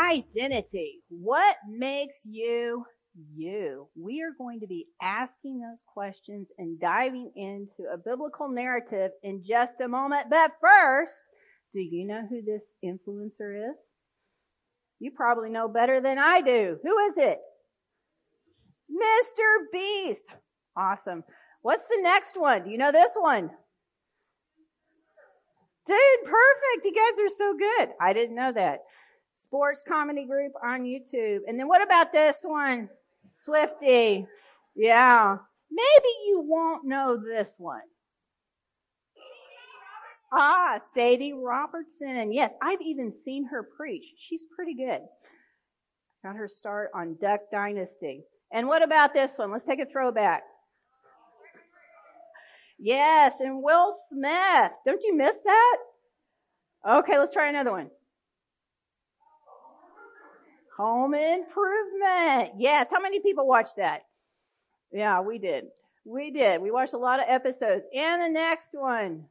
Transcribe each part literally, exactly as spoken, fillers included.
identity. What makes you you? We are going to be asking those questions and diving into a biblical narrative in just a moment. But first, do you know who this influencer is? You probably know better than I do. Who is it? Mister Beast. Awesome. What's the next one? Do you know this one? Dude, perfect. You guys are so good. I didn't know that. Sports comedy group on YouTube. And then what about this one? Swifty. Yeah. Maybe you won't know this one. Ah, Sadie Robertson. And yes, I've even seen her preach. She's pretty good. Got her start on Duck Dynasty. And what about this one? Let's take a throwback. Yes, and Will Smith. Don't you miss that? Okay, let's try another one. Home Improvement. Yes, how many people watched that? Yeah, we did. We did. We watched a lot of episodes. And the next one.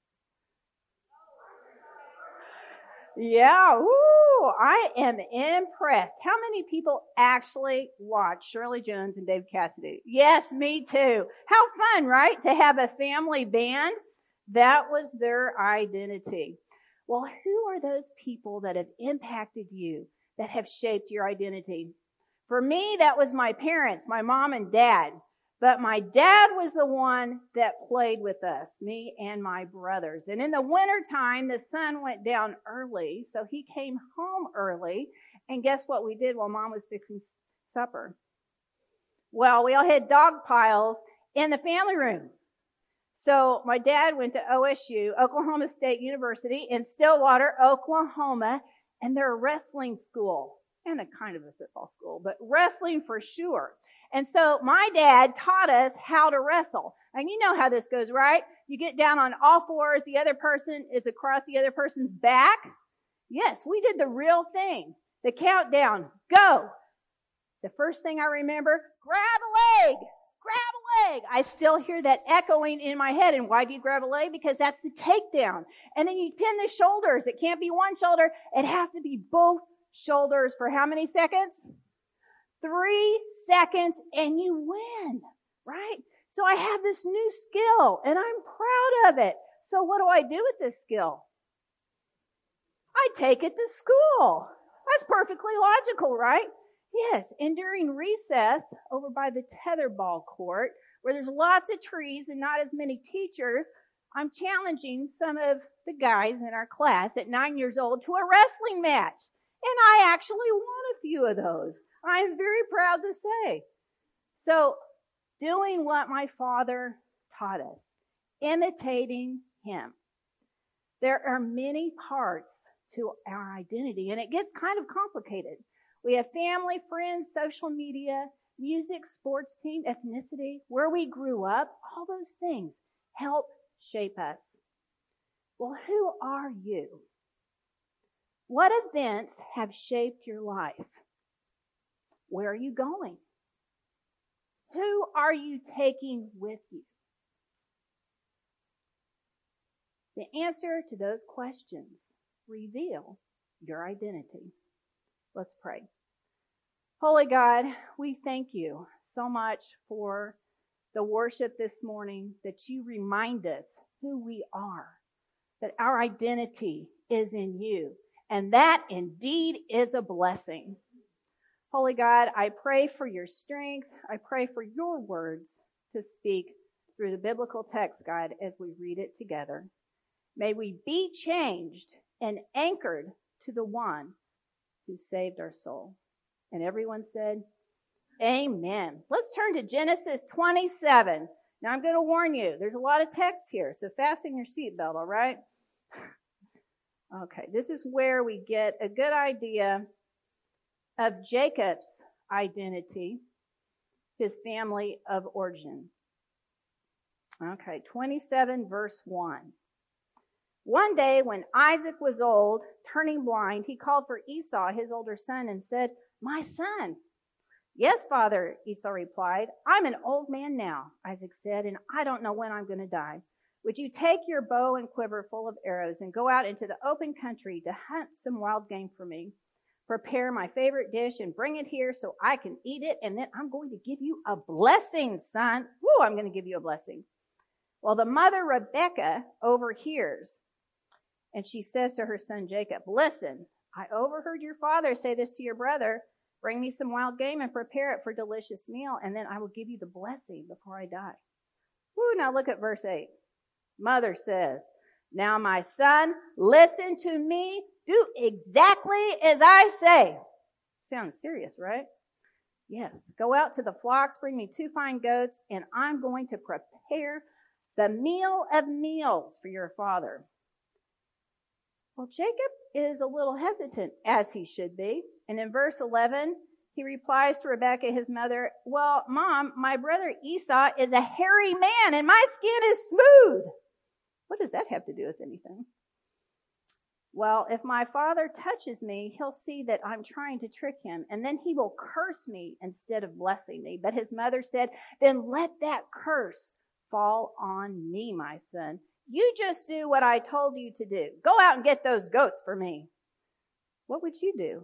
Yeah, woo, I am impressed. How many people actually watch Shirley Jones and Dave Cassidy? Yes, me too. How fun, right? To have a family band. That was their identity. Well, who are those people that have impacted you, that have shaped your identity? For me, that was my parents, my mom and dad. But my dad was the one that played with us, me and my brothers. And in the wintertime, the sun went down early, so he came home early. And guess what we did while Mom was fixing supper? Well, we all had dog piles in the family room. So my dad went to O S U, Oklahoma State University, in Stillwater, Oklahoma, and they're a wrestling school. And a kind of a football school, but wrestling for sure. And so my dad taught us how to wrestle. And you know how this goes, right? You get down on all fours, the other person is across the other person's back. Yes, we did the real thing. The countdown, go. The first thing I remember, grab a leg, grab a leg. I still hear that echoing in my head. And why do you grab a leg? Because that's the takedown. And then you pin the shoulders. It can't be one shoulder. It has to be both shoulders for how many seconds? Three seconds and you win, right? So I have this new skill and I'm proud of it. So what do I do with this skill? I take it to school. That's perfectly logical, right? Yes, and during recess over by the tetherball court, where there's lots of trees and not as many teachers, I'm challenging some of the guys in our class at nine years old to a wrestling match. And I actually won a few of those. I'm very proud to say. So, doing what my father taught us, imitating him. There are many parts to our identity, and it gets kind of complicated. We have family, friends, social media, music, sports team, ethnicity, where we grew up. All those things help shape us. Well, who are you? What events have shaped your life? Where are you going? Who are you taking with you? The answer to those questions reveal your identity. Let's pray. Holy God, we thank you so much for the worship this morning, that you remind us who we are, that our identity is in you, and that indeed is a blessing. Holy God, I pray for your strength. I pray for your words to speak through the biblical text, God, as we read it together. May we be changed and anchored to the one who saved our soul. And everyone said, amen. Let's turn to Genesis twenty-seven. Now I'm going to warn you, there's a lot of text here, so fasten your seatbelt, all right? Okay, this is where we get a good idea of Jacob's identity, his family of origin. Okay, twenty-seven verse one. One day when Isaac was old, turning blind, he called for Esau, his older son, and said, my son. Yes, father, Esau replied. I'm an old man now, Isaac said, and I don't know when I'm going to die. Would you take your bow and quiver full of arrows and go out into the open country to hunt some wild game for me? Prepare my favorite dish and bring it here so I can eat it, and then I'm going to give you a blessing, son. Woo, I'm going to give you a blessing. Well, the mother, Rebecca, overhears, and she says to her son Jacob, listen, I overheard your father say this to your brother. Bring me some wild game and prepare it for a delicious meal, and then I will give you the blessing before I die. Woo, now look at verse eight. Mother says, now my son, listen to me. Do exactly as I say. Sounds serious, right? Yes. Go out to the flocks, bring me two fine goats, and I'm going to prepare the meal of meals for your father. Well, Jacob is a little hesitant, as he should be. And in verse eleven, he replies to Rebekah, his mother, well, Mom, my brother Esau is a hairy man, and my skin is smooth. What does that have to do with anything? Well, if my father touches me, he'll see that I'm trying to trick him, and then he will curse me instead of blessing me. But his mother said, then let that curse fall on me, my son. You just do what I told you to do. Go out and get those goats for me. What would you do?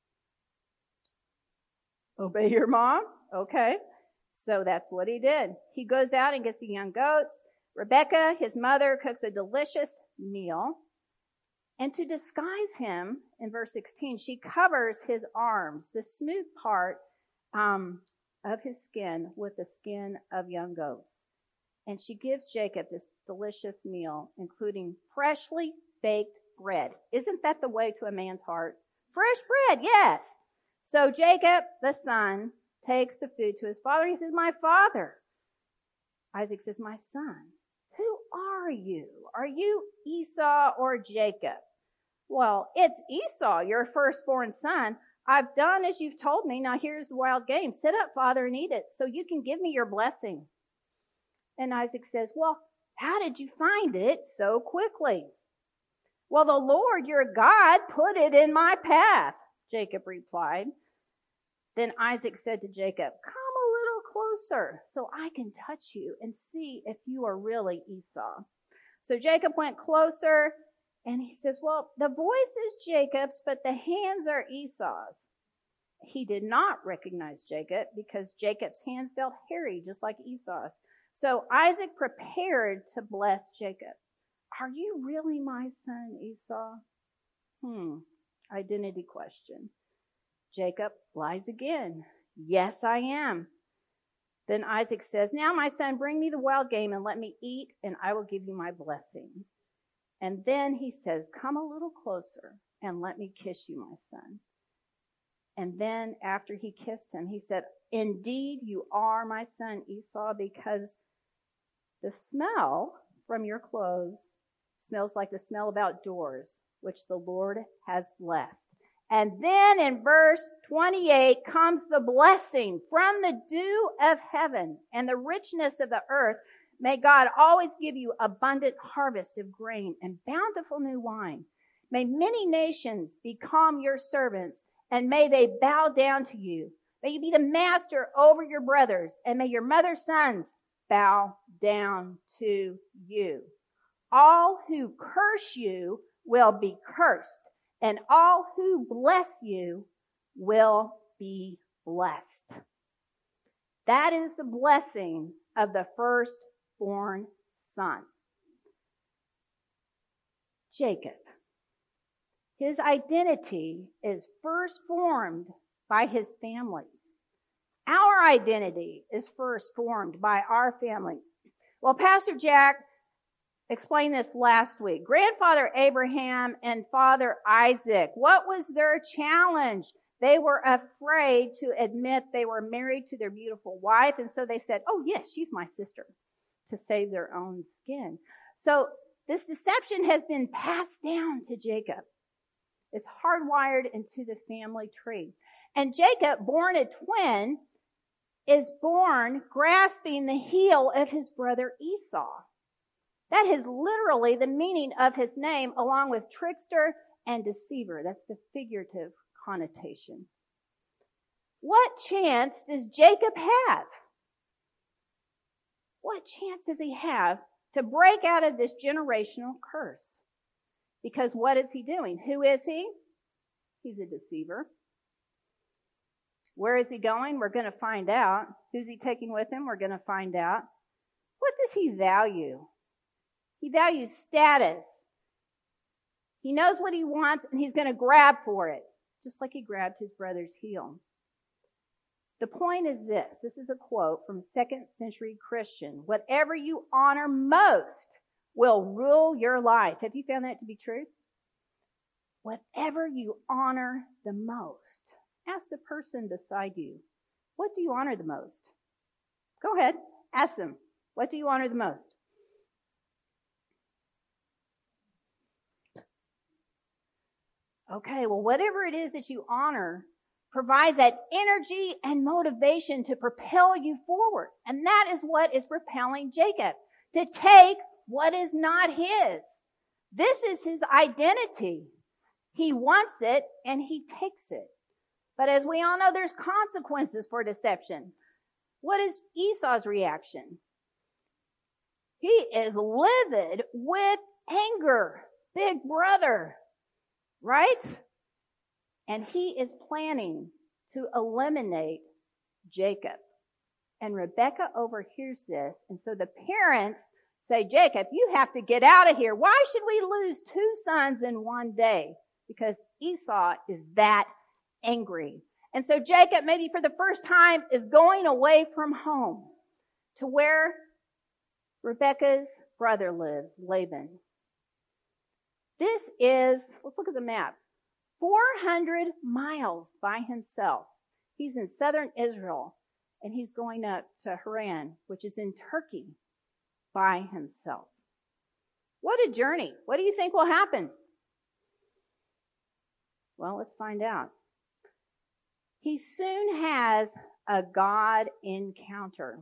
Obey your mom? Okay. So that's what he did. He goes out and gets the young goats. Rebecca, his mother, cooks a delicious meal. And to disguise him, in verse sixteen, she covers his arms, the smooth part um, of his skin, with the skin of young goats. And she gives Jacob this delicious meal, including freshly baked bread. Isn't that the way to a man's heart? Fresh bread, yes. So Jacob, the son, takes the food to his father. He says, my father. Isaac says, my son. Who are you? Are you Esau or Jacob? Well, it's Esau, your firstborn son. I've done as you've told me. Now here's the wild game. Sit up, father, and eat it so you can give me your blessing. And Isaac says, well, how did you find it so quickly? Well, the Lord your God put it in my path, Jacob replied. Then Isaac said to Jacob, come a little closer so I can touch you and see if you are really Esau. So Jacob went closer and he says, well, the voice is Jacob's, but the hands are Esau's. He did not recognize Jacob because Jacob's hands felt hairy just like Esau's. So Isaac prepared to bless Jacob. Are you really my son, Esau? Hmm, identity question. Jacob lies again. Yes, I am. Then Isaac says, now my son, bring me the wild game and let me eat, and I will give you my blessing. And then he says, come a little closer and let me kiss you, my son. And then after he kissed him, he said, indeed, you are my son, Esau, because the smell from your clothes smells like the smell of outdoors, which the Lord has blessed. And then in verse twenty-eight comes the blessing from the dew of heaven and the richness of the earth. May God always give you abundant harvest of grain and bountiful new wine. May many nations become your servants, and may they bow down to you. May you be the master over your brothers, and may your mother's sons bow down to you. All who curse you will be cursed, and all who bless you will be blessed. That is the blessing of the firstborn son. Jacob. His identity is first formed by his family. Our identity is first formed by our family. Well, Pastor Jack explained this last week. Grandfather Abraham and father Isaac, what was their challenge? They were afraid to admit they were married to their beautiful wife, and so they said, oh yes, she's my sister, to save their own skin. So this deception has been passed down to Jacob. It's hardwired into the family tree. And Jacob, born a twin, is born grasping the heel of his brother Esau. That is literally the meaning of his name, along with trickster and deceiver. That's the figurative connotation. What chance does Jacob have? What chance does he have to break out of this generational curse? Because what is he doing? Who is he? He's a deceiver. Where is he going? We're going to find out. Who's he taking with him? We're going to find out. What does he value? He values status. He knows what he wants, and he's going to grab for it, just like he grabbed his brother's heel. The point is this. This is a quote from a second century Christian. Whatever you honor most will rule your life. Have you found that to be true? Whatever you honor the most. Ask the person beside you, what do you honor the most? Go ahead. Ask them, what do you honor the most? Okay, well, whatever it is that you honor provides that energy and motivation to propel you forward. And that is what is propelling Jacob, to take what is not his. This is his identity. He wants it and he takes it. But as we all know, there's consequences for deception. What is Esau's reaction? He is livid with anger. Big brother. Right? And he is planning to eliminate Jacob. And Rebekah overhears this. And so the parents say, Jacob, you have to get out of here. Why should we lose two sons in one day? Because Esau is that angry. And so Jacob, maybe for the first time, is going away from home to where Rebekah's brother lives, Laban. This is, let's look at the map, four hundred miles by himself. He's in southern Israel, and he's going up to Haran, which is in Turkey, by himself. What a journey. What do you think will happen? Well, let's find out. He soon has a God encounter.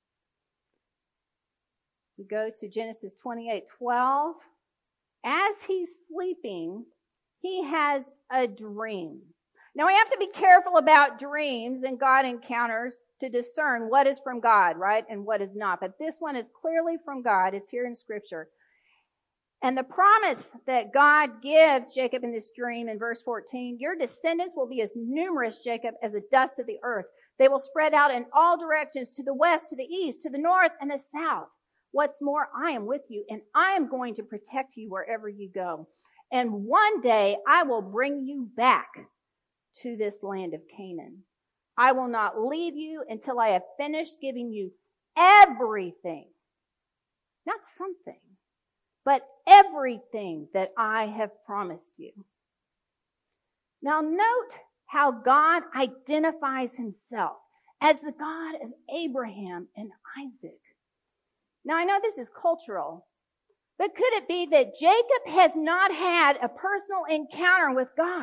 We go to Genesis twenty-eight twelve. As he's sleeping, he has a dream. Now, we have to be careful about dreams and God encounters to discern what is from God, right, and what is not. But this one is clearly from God. It's here in Scripture. And the promise that God gives Jacob in this dream in verse fourteen, your descendants will be as numerous, Jacob, as the dust of the earth. They will spread out in all directions, to the west, to the east, to the north, and the south. What's more, I am with you, and I am going to protect you wherever you go. And one day I will bring you back to this land of Canaan. I will not leave you until I have finished giving you everything. Not something, but everything that I have promised you. Now note how God identifies himself as the God of Abraham and Isaac. Now I know this is cultural, but could it be that Jacob has not had a personal encounter with God?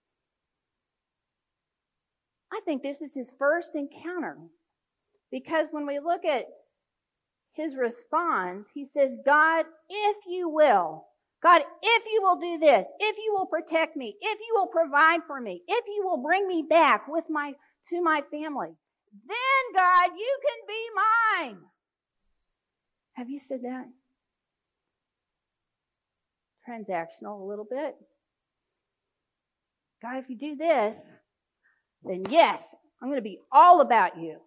I think this is his first encounter. Because when we look at his response, he says, God, if you will, God, if you will do this, if you will protect me, if you will provide for me, if you will bring me back with my, to my family, then God, you can be mine. Have you said that? Transactional a little bit. God, if you do this, then yes, I'm going to be all about you.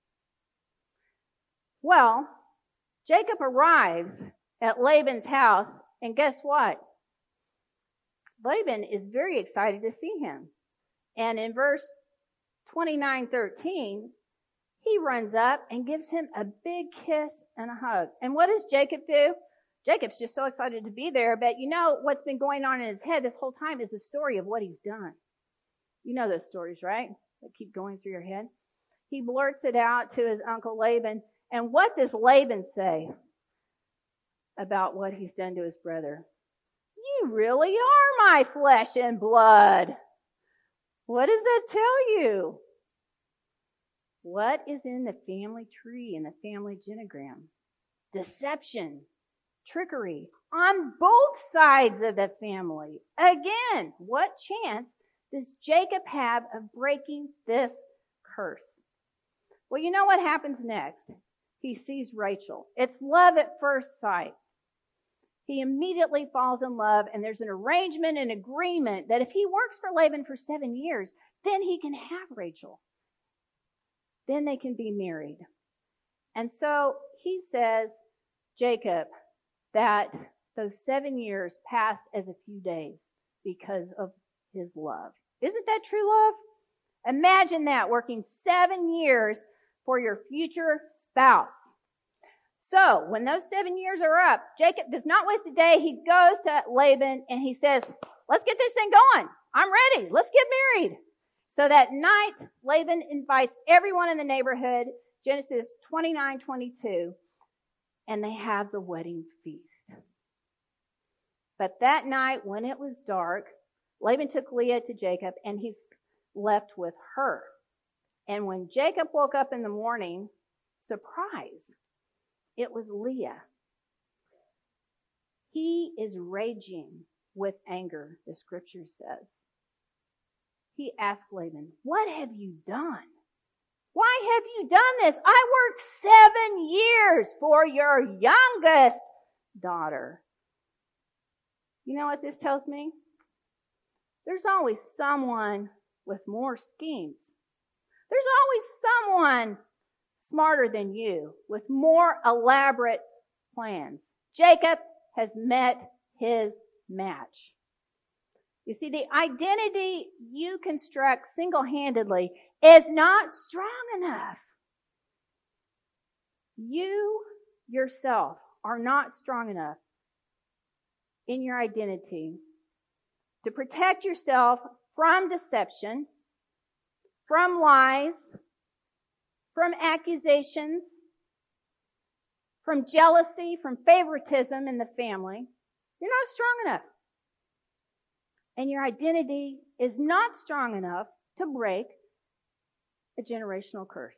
Well, Jacob arrives at Laban's house, and guess what? Laban is very excited to see him. And in verse twenty-nine thirteen, he runs up and gives him a big kiss and a hug. And what does Jacob do? Jacob's just so excited to be there, but you know what's been going on in his head this whole time is the story of what he's done. You know those stories, right? That keep going through your head. He blurts it out to his uncle Laban. And what does Laban say about what he's done to his brother? You really are my flesh and blood. What does that tell you? What is in the family tree, in the family genogram? Deception, trickery on both sides of the family. Again, what chance does Jacob have of breaking this curse? Well, you know what happens next? He sees Rachel. It's love at first sight. he immediately falls in love, and there's an arrangement and agreement that if he works for Laban for seven years, then he can have Rachel. Then they can be married. And so he says, Jacob, that those seven years passed as a few days because of his love. Isn't that true love? Imagine that, working seven years for your future spouse. So, when those seven years are up, Jacob does not waste a day. He goes to Laban and he says, let's get this thing going. I'm ready. Let's get married. So that night, Laban invites everyone in the neighborhood, Genesis twenty-nine twenty-two, and they have the wedding feast. But that night, when it was dark, Laban took Leah to Jacob, and he left with her. And when Jacob woke up in the morning, surprise, it was Leah. He is raging with anger, the scripture says. He asked Laban, what have you done? Why have you done this? I worked seven years for your youngest daughter. You know what this tells me? There's always someone with more schemes. There's always someone smarter than you with more elaborate plans. Jacob has met his match. You see, the identity you construct single-handedly is not strong enough. You yourself are not strong enough in your identity to protect yourself from deception, from lies, from accusations, from jealousy, from favoritism in the family. You're not strong enough. And your identity is not strong enough to break a generational curse.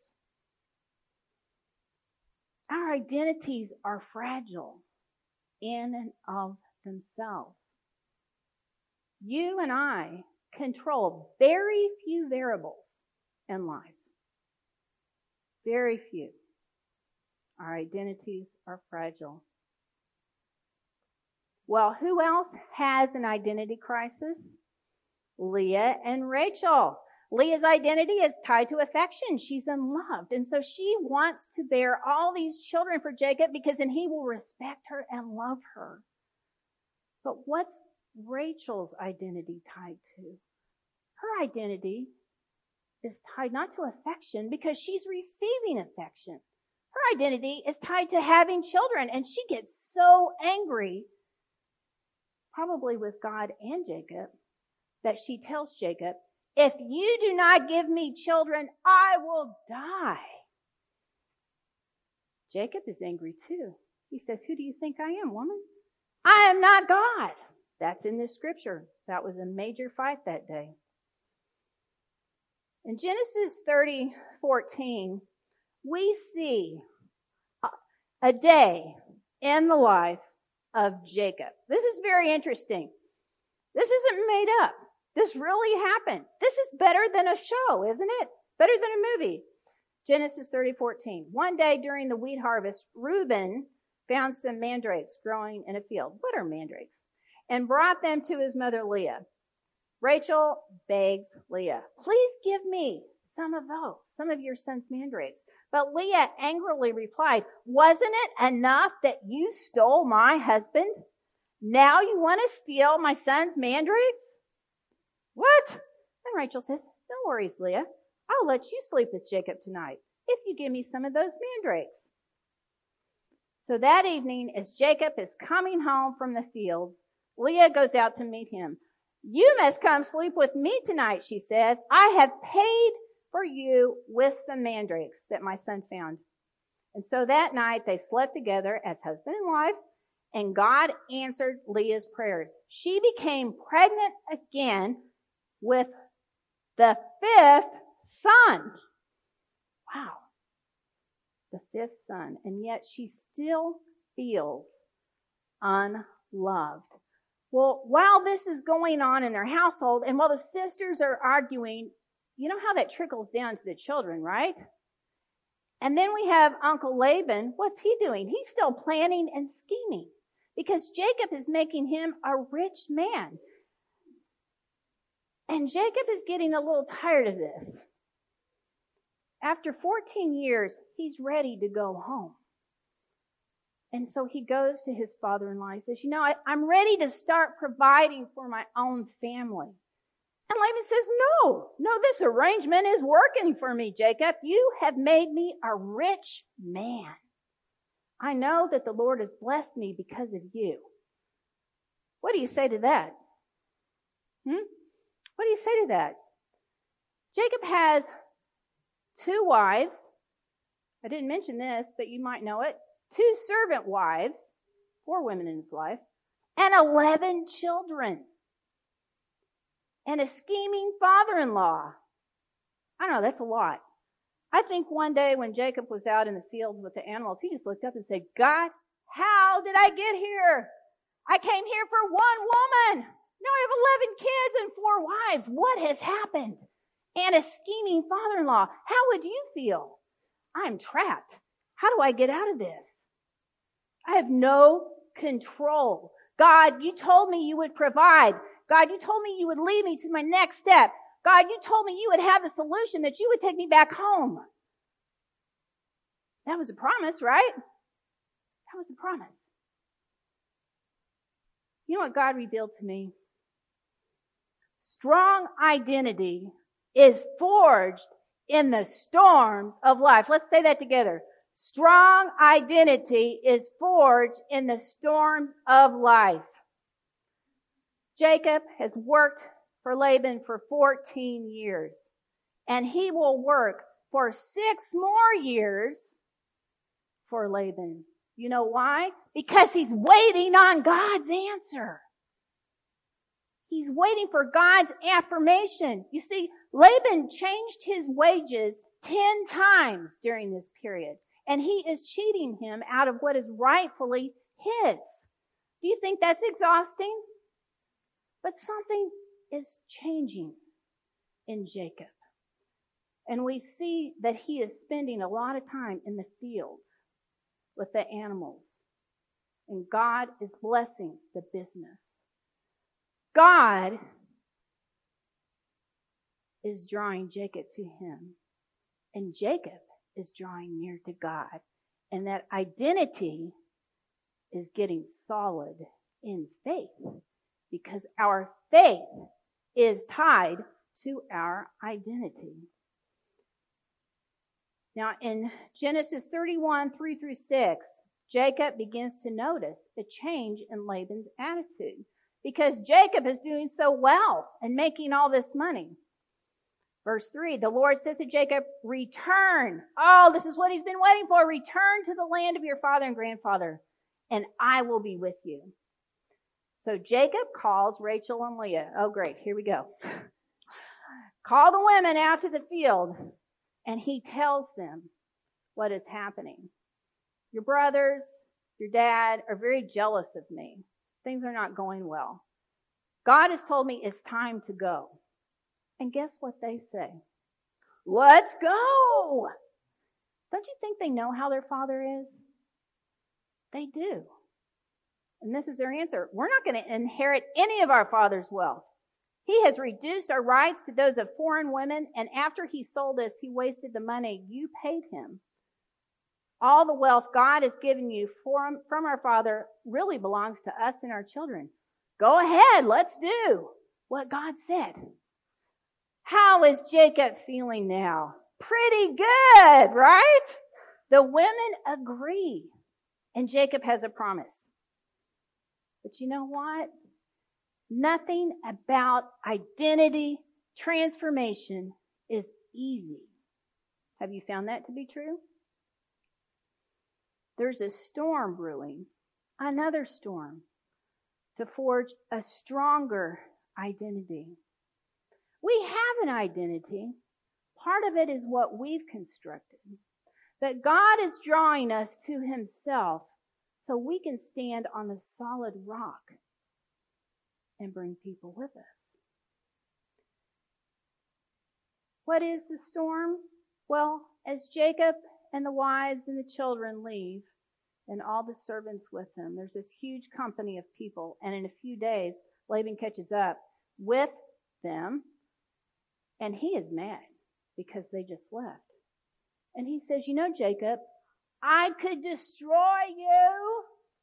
Our identities are fragile in and of themselves. You and I control very few variables in life. Very few. Our identities are fragile. Well, who else has an identity crisis? Leah and Rachel. Leah's identity is tied to affection. She's unloved. And so she wants to bear all these children for Jacob because then he will respect her and love her. But what's Rachel's identity tied to? Her identity is tied not to affection because she's receiving affection. Her identity is tied to having children, and she gets so angry, probably with God and Jacob, that she tells Jacob, if you do not give me children, I will die. Jacob is angry too. He says, who do you think I am, woman? I am not God. That's in this scripture. That was a major fight that day. In Genesis thirty fourteen, we see a day in the life of Jacob. This is very interesting. This isn't made up. This really happened. This is better than a show, isn't it? Better than a movie. Genesis thirty fourteen. One day during the wheat harvest, Reuben found some mandrakes growing in a field. What are mandrakes? And brought them to his mother Leah. Rachel begs Leah, please give me some of those, some of your son's mandrakes. But Leah angrily replied, wasn't it enough that you stole my husband? Now you want to steal my son's mandrakes? What? And Rachel says, no worries, Leah. I'll let you sleep with Jacob tonight if you give me some of those mandrakes. So that evening, as Jacob is coming home from the field, Leah goes out to meet him. You must come sleep with me tonight, she says. I have paid for you with some mandrakes that my son found. And so that night they slept together as husband and wife, and God answered Leah's prayers. She became pregnant again with the fifth son. Wow. The fifth son. And yet she still feels unloved. Well, while this is going on in their household, and while the sisters are arguing, you know how that trickles down to the children, right? And then we have Uncle Laban. What's he doing? He's still planning and scheming. because Jacob is making him a rich man. And Jacob is getting a little tired of this. After fourteen years, he's ready to go home. And so he goes to his father-in-law. He says, you know, I, I'm ready to start providing for my own family. And Laban says, no, no, this arrangement is working for me, Jacob. You have made me a rich man. I know that the Lord has blessed me because of you. What do you say to that? Hmm? What do you say to that? Jacob has two wives. I didn't mention this, but you might know it. Two servant wives, four women in his life, and eleven children. And a scheming father-in-law. I know, that's a lot. I think one day when Jacob was out in the fields with the animals, he just looked up and said, God, how did I get here? I came here for one woman. Now I have eleven kids and four wives. What has happened? And a scheming father-in-law. How would you feel? I'm trapped. How do I get out of this? I have no control. God, you told me you would provide. God, you told me you would lead me to my next step. God, you told me you would have a solution, that you would take me back home. That was a promise, right? That was a promise. You know what God revealed to me? Strong identity is forged in the storms of life. Let's say that together. Strong identity is forged in the storms of life. Jacob has worked for Laban for fourteen years, and he will work for six more years for Laban. You know why? Because he's waiting on God's answer. He's waiting for God's affirmation. You see, Laban changed his wages ten times during this period, and he is cheating him out of what is rightfully his. Do you think that's exhausting? But something is changing in Jacob. And we see that he is spending a lot of time in the fields with the animals. And God is blessing the business. God is drawing Jacob to him. And Jacob is drawing near to God. And that identity is getting solid in faith. Because our faith is tied to our identity. Now in Genesis thirty-one, three through six, Jacob begins to notice a change in Laban's attitude. Because Jacob is doing so well and making all this money. Verse three, the Lord says to Jacob, return. Oh, this is what he's been waiting for. Return to the land of your father and grandfather, and I will be with you. So Jacob calls Rachel and Leah. Oh, great. Here we go. Call the women out to the field, and he tells them what is happening. Your brothers, your dad are very jealous of me. Things are not going well. God has told me it's time to go. And guess what they say? Let's go! Don't you think they know how their father is? They do. And this is their answer. We're not going to inherit any of our father's wealth. He has reduced our rights to those of foreign women, and after he sold us, he wasted the money you paid him. All the wealth God has given you from, from our father really belongs to us and our children. Go ahead, let's do what God said. How is Jacob feeling now? Pretty good, right? The women agree, and Jacob has a promise. But you know what? Nothing about identity transformation is easy. Have you found that to be true? There's a storm brewing, another storm, to forge a stronger identity. We have an identity. Part of it is what we've constructed. But God is drawing us to himself so we can stand on the solid rock and bring people with us. What is the storm? Well, as Jacob and the wives and the children leave, and all the servants with him. There's this huge company of people, and in a few days, Laban catches up with them, and he is mad because they just left. And he says, you know, Jacob, I could destroy you,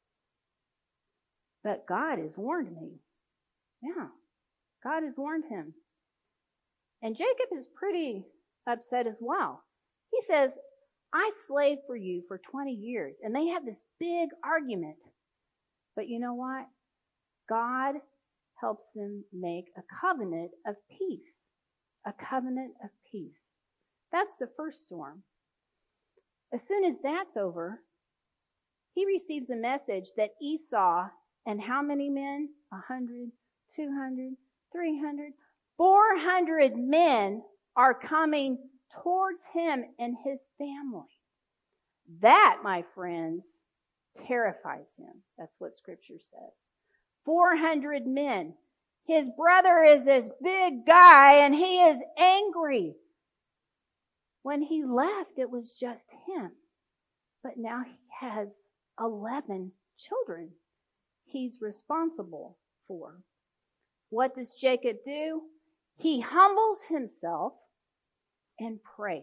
but God has warned me. Yeah, God has warned him. And Jacob is pretty upset as well. He says, I slaved for you for twenty years. And they have this big argument. But you know what? God helps them make a covenant of peace. A covenant of peace. That's the first storm. As soon as that's over, he receives a message that Esau and how many men? A hundred, two hundred, three hundred, four hundred men are coming towards him and his family. That, my friends, terrifies him. That's what Scripture says. four hundred men. His brother is this big guy and he is angry. When he left, it was just him. But now he has eleven children he's responsible for. What does Jacob do? He humbles himself and prays.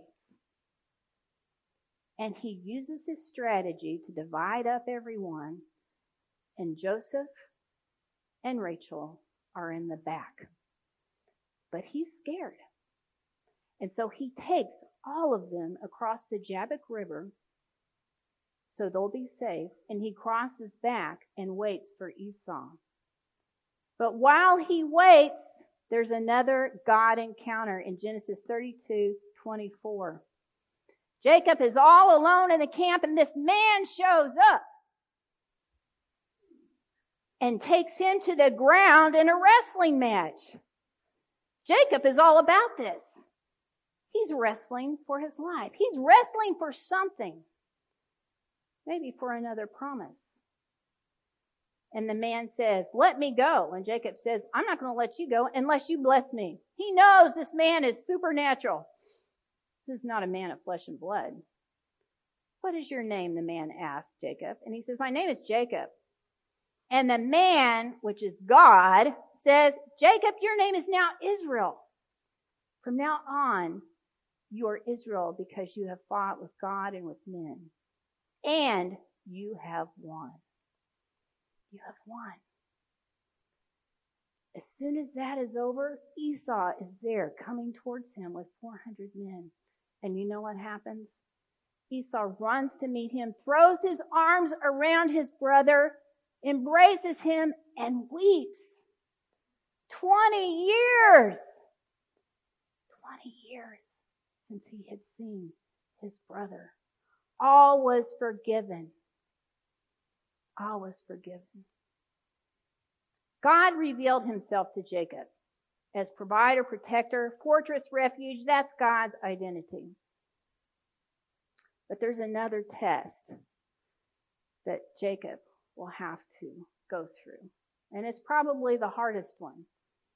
And he uses his strategy to divide up everyone. And Joseph and Rachel are in the back. But he's scared. And so he takes all of them across the Jabbok River so they'll be safe. And he crosses back and waits for Esau. But while he waits, there's another God encounter in Genesis thirty-two twenty-four. Jacob is all alone in the camp and this man shows up and takes him to the ground in a wrestling match. Jacob is all about this. He's wrestling for his life. He's wrestling for something. Maybe for another promise. And the man says, let me go. And Jacob says, I'm not going to let you go unless you bless me. He knows this man is supernatural. This is not a man of flesh and blood. What is your name? The man asked Jacob. And he says, my name is Jacob. And the man, which is God, says, Jacob, your name is now Israel. From now on, you are Israel because you have fought with God and with men. And you have won. You have won. As soon as that is over, Esau is there coming towards him with four hundred men. And you know what happens? Esau runs to meet him, throws his arms around his brother, embraces him, and weeps. Twenty years! Twenty years since he had seen his brother. All was forgiven. All was forgiven. God revealed himself to Jacob as provider, protector, fortress, refuge. That's God's identity. But there's another test that Jacob will have to go through. And it's probably the hardest one.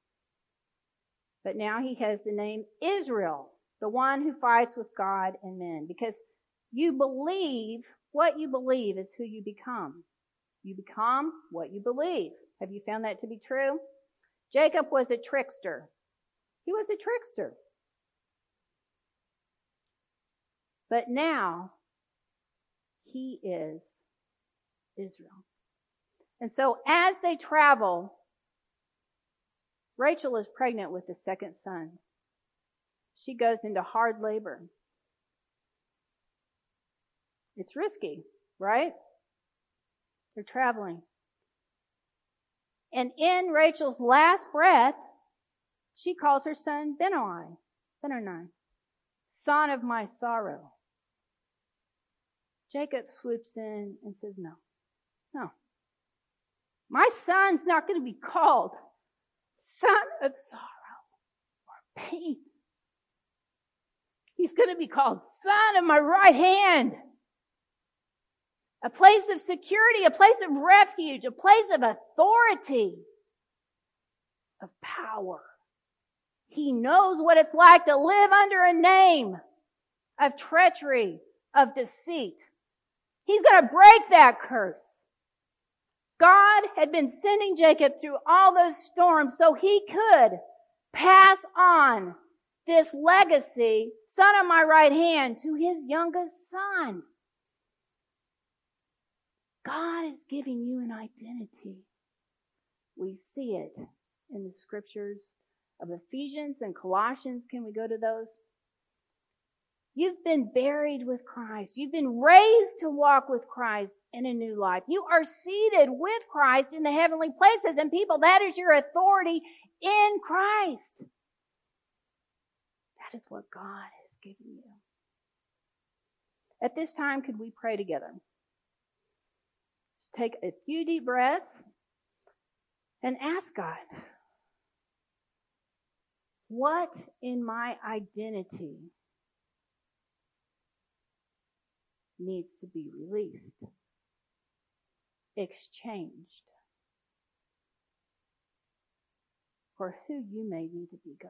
But now he has the name Israel, the one who fights with God and men. Because you believe, what you believe is who you become. You become what you believe. Have you found that to be true? Jacob was a trickster. He was a trickster. But now, he is Israel. And so as they travel, Rachel is pregnant with the second son. She goes into hard labor. It's risky, right? They're traveling. And in Rachel's last breath, she calls her son Benoni, Benoni, son of my sorrow. Jacob swoops in and says, no, no. My son's not going to be called son of sorrow or pain. He's going to be called son of my right hand. A place of security, a place of refuge, a place of authority, of power. He knows what it's like to live under a name of treachery, of deceit. He's going to break that curse. God had been sending Jacob through all those storms so he could pass on this legacy, son of my right hand, to his youngest son. God is giving you an identity. We see it in the scriptures of Ephesians and Colossians. Can we go to those? You've been buried with Christ. You've been raised to walk with Christ in a new life. You are seated with Christ in the heavenly places. And people, that is your authority in Christ. That is what God has given you. At this time, could we pray together? Take a few deep breaths and ask God, what in my identity needs to be released, exchanged for who you made me to be, God?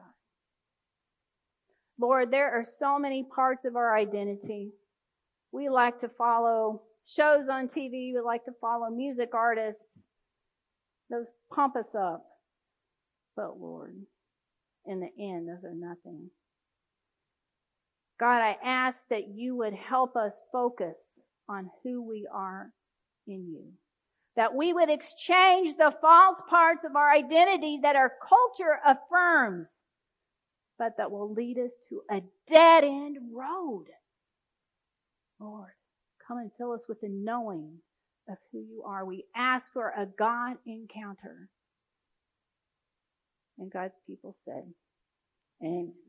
Lord, there are so many parts of our identity. We like to follow shows on T V. We like to follow music artists. Those pump us up. But Lord, in the end, those are nothing. God, I ask that you would help us focus on who we are in you. That we would exchange the false parts of our identity that our culture affirms, but that will lead us to a dead-end road. Lord, come and fill us with the knowing of who you are. We ask for a God encounter. And God's people said, amen.